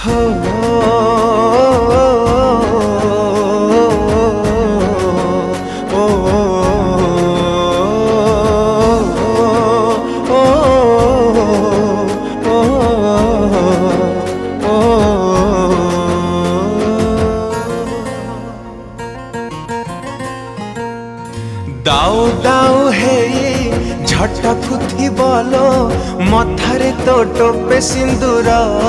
दाऊ दाऊ हे झटकुथी बोलो मथारे तो टोपे सिंदूर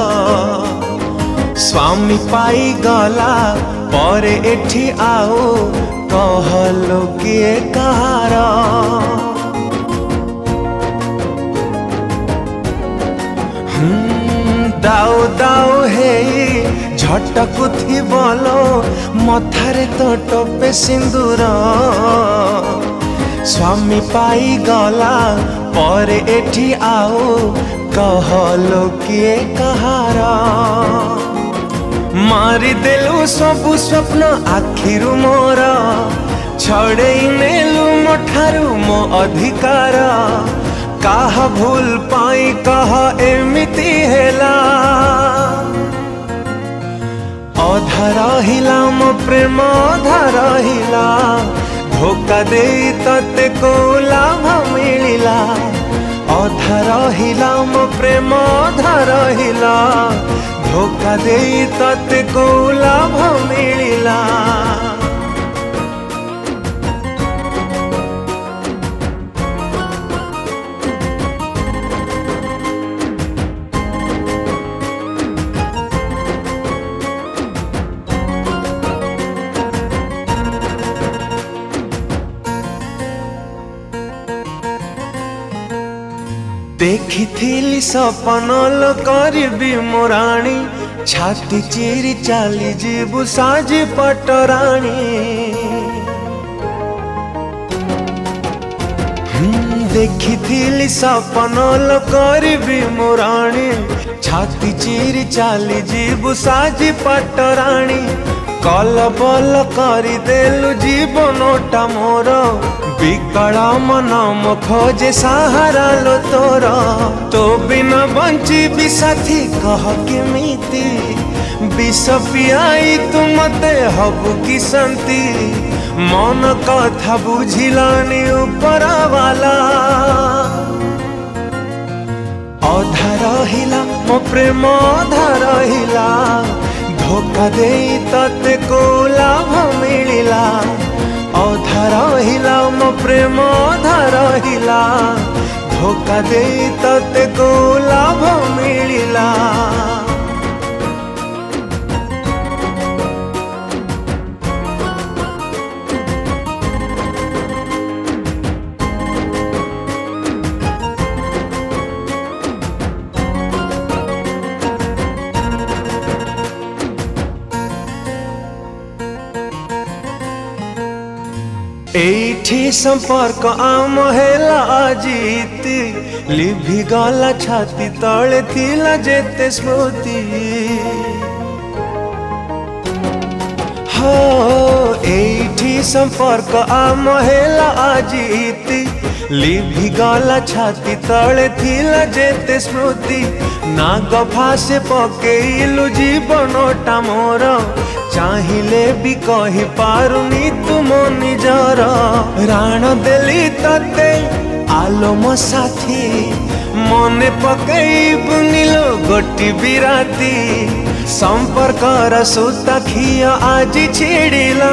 स्वामी पाई गला पर एठी आओ कहलो किए कहार दाऊ दाऊ हे झटकुथी बोलो मथारे तो टोपे सिंदूर स्वामी पाई गला पर एठी आओ कहलो किए कहार मारी देलु सबु स्वप्न आखिरु मोर छड़ेई नेलु मोठारु मो अधिकार काहा भूल पाई कह एमिति हेला अधा रहिला मो प्रेम अधा रहिला धोखा दे तते को लाभ मिलिला अधा रहिला मो प्रेम अधा रहिला धोखा दे तते को लाभ मिलिला देखी सपन लो करबी मोराणी छाती चिरी चाली जीबु साजी पटराणी देखी सपन लो करबी मोराणी छाती चिरी चाली जीबु साजी पटराणी कल बल करी देलु जीवनटा मोर विकल मन मो खोजे सहारा लो तोर तो बिना बंची भी साथी कह केमिति विष पियाई तू मते हबु कि शांति मन कथा बुझिलानी ऊपर वाला अधा रहिला मो प्रेम अधा रहिला धोखा दे तते को लाभ मिलिला अधा रहिला मो प्रेम अधा रहिला धोखा दे तते को लाभ मिलिला एठी संपर्क आम हेला अजीति लिभि गला छाती तले थिला जेते स्मृति हो एठी संपर्क आम हेला अजीति लिभि गला छाती तले थिला जेते स्मृति नाग फासे पकेइलु जीवनटा मोर चाहिले भी कही पारुनी तुम निजर राण देली तते आलो मो साथी मने पकई बुनिलो गोटी बिराती संपर्कर सूता खिया आज छिड़िला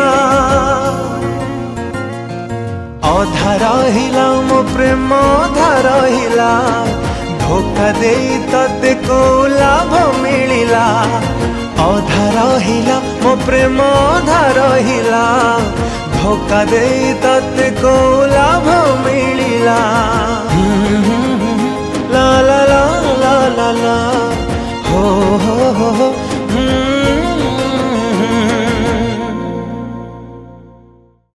अधा रहिला मो प्रेम अधा रहिला धोखा दे तते को लाभ मिलिला अधा रहिला मो प्रेम अधा रहिला धोखा दे तते को